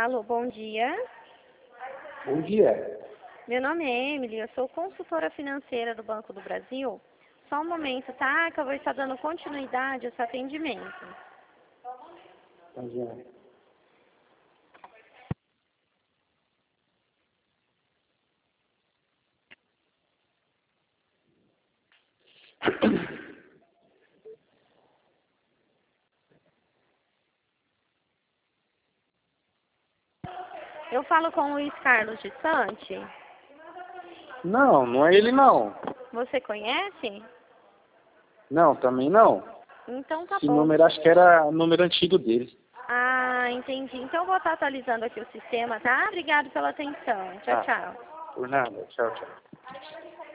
Alô, bom dia. Bom dia. Meu nome é Emily, eu sou consultora financeira do Banco do Brasil. Só um momento, tá? Que eu vou estar dando continuidade ao seu atendimento. Bom dia. Eu falo com o Luiz Carlos de Sante. Não, não é ele não. Você conhece? Não, também não. Então tá Esse bom. número acho que era o número antigo dele. Ah, entendi. Então eu vou estar atualizando aqui o sistema, tá? Obrigado pela atenção. Tchau, Ah, tchau. por nada. Tchau, tchau.